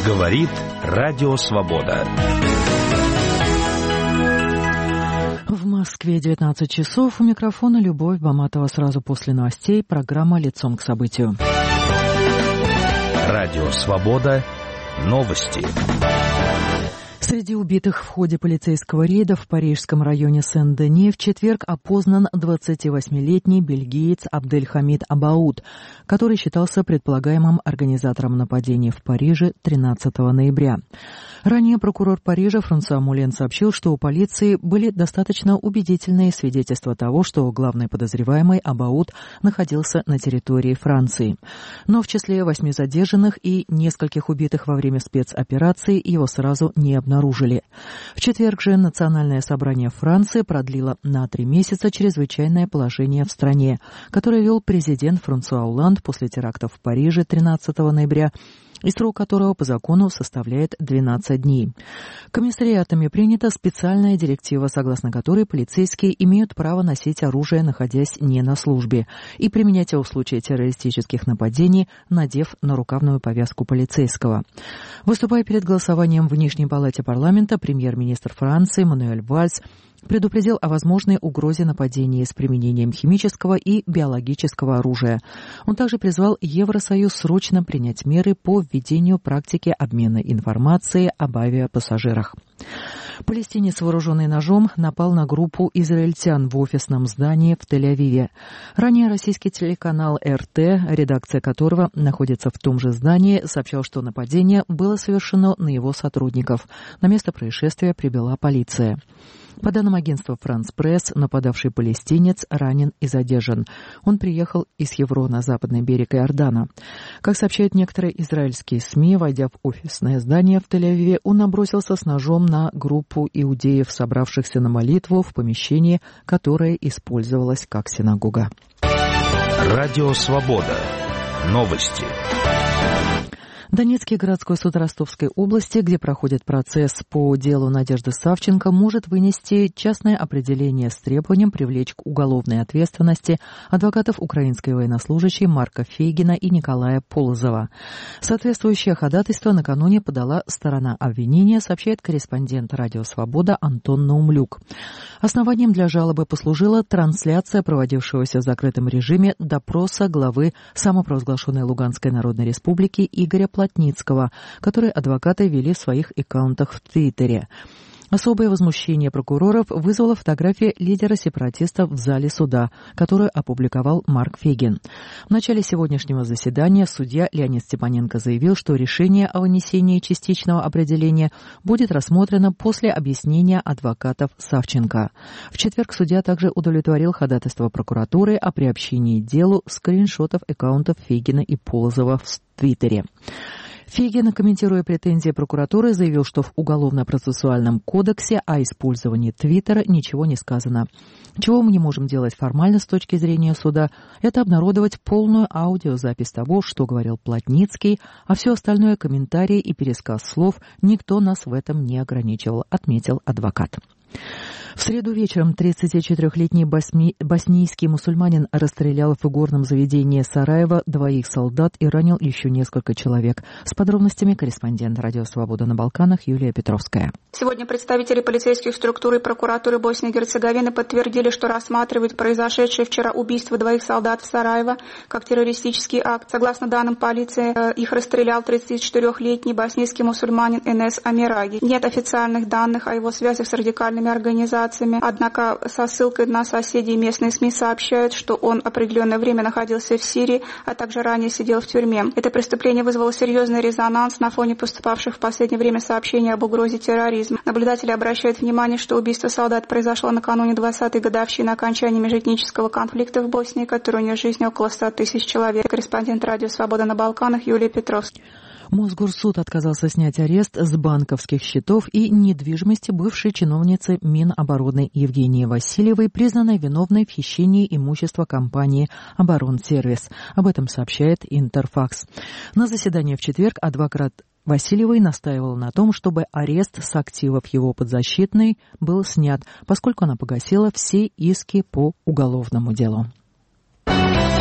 Говорит Радио Свобода. В Москве 19 часов. У микрофона Любовь Баматова. Сразу после новостей программа «Лицом к событию». Радио Свобода. Новости. Среди убитых в ходе полицейского рейда в парижском районе Сен-Дени в четверг опознан 28-летний бельгиец Абдельхамид Абауд, который считался предполагаемым организатором нападения в Париже 13 ноября. Ранее прокурор Парижа Франсуа Мулен сообщил, что у полиции были достаточно убедительные свидетельства того, что главный подозреваемый Абауд находился на территории Франции. Но в числе 8 задержанных и нескольких убитых во время спецоперации его сразу не обнаружили. В четверг же Национальное собрание Франции продлило на 3 месяца чрезвычайное положение в стране, которое вел президент Франсуа Олланд после терактов в Париже 13 ноября, и срок которого по закону составляет 12 дней. Комиссариатами принята специальная директива, согласно которой полицейские имеют право носить оружие, находясь не на службе, и применять его в случае террористических нападений, надев нарукавную повязку полицейского. Выступая перед голосованием в Нижней палате парламента, премьер-министр Франции Мануэль Вальс предупредил о возможной угрозе нападения с применением химического и биологического оружия. Он также призвал Евросоюз срочно принять меры по введению практики обмена информацией об авиапассажирах. Палестинец, вооруженный ножом, напал на группу израильтян в офисном здании в Тель-Авиве. Ранее российский телеканал РТ, редакция которого находится в том же здании, сообщал, что нападение было совершено на его сотрудников. На место происшествия прибыла полиция. По данным агентства «Франс Пресс», нападавший палестинец ранен и задержан. Он приехал из Хеврона на западный берег Иордана. Как сообщают некоторые израильские СМИ, войдя в офисное здание в Тель-Авиве, он набросился с ножом на группу иудеев, собравшихся на молитву в помещении, которое использовалось как синагога. Радио Свобода. Новости. Донецкий городской суд Ростовской области, где проходит процесс по делу Надежды Савченко, может вынести частное определение с требованием привлечь к уголовной ответственности адвокатов украинской военнослужащей Марка Фейгина и Николая Полозова. Соответствующее ходатайство накануне подала сторона обвинения, сообщает корреспондент «Радио Свобода» Антон Наумлюк. Основанием для жалобы послужила трансляция проводившегося в закрытом режиме допроса главы самопровозглашенной Луганской Народной Республики Игоря Плотницкого, который адвокаты вели в своих аккаунтах в Твиттере. Особое возмущение прокуроров вызвала фотография лидера сепаратистов в зале суда, которую опубликовал Марк Фейгин. В начале сегодняшнего заседания судья Леонид Степаненко заявил, что решение о вынесении частичного определения будет рассмотрено после объяснения адвокатов Савченко. В четверг судья также удовлетворил ходатайство прокуратуры о приобщении к делу скриншотов аккаунтов Фейгина и Полозова в Твиттере. Фейгин, комментируя претензии прокуратуры, заявил, что в Уголовно-процессуальном кодексе о использовании Твиттера ничего не сказано. Чего мы не можем делать формально с точки зрения суда, это обнародовать полную аудиозапись того, что говорил Плотницкий, а все остальное — комментарии и пересказ слов, никто нас в этом не ограничивал, отметил адвокат. В среду вечером 34-летний боснийский мусульманин расстрелял в игорном заведении Сараева 2 солдат и ранил еще несколько человек. С подробностями корреспондент «Радио Свобода» на Балканах Юлия Петровская. Сегодня представители полицейских структур и прокуратуры Боснии и Герцеговины подтвердили, что рассматривают произошедшее вчера убийство 2 солдат в Сараево как террористический акт. Согласно данным полиции, их расстрелял 34-летний боснийский мусульманин Энес Амираги. Нет официальных данных о его связях с радикальными организациями. Однако со ссылкой на соседей местные СМИ сообщают, что он определенное время находился в Сирии, а также ранее сидел в тюрьме. Это преступление вызвало серьезный резонанс на фоне поступавших в последнее время сообщений об угрозе терроризма. Наблюдатели обращают внимание, что убийство солдат произошло накануне 20-й годовщины окончания межэтнического конфликта в Боснии, который унес жизни около 100 тысяч человек. Корреспондент «Радио Свобода» на Балканах Юлия Петровская. Мосгорсуд отказался снять арест с банковских счетов и недвижимости бывшей чиновницы Минобороны Евгении Васильевой, признанной виновной в хищении имущества компании «Оборонсервис». Об этом сообщает Интерфакс. На заседании в четверг адвокат Васильевой настаивала на том, чтобы арест с активов его подзащитной был снят, поскольку она погасила все иски по уголовному делу.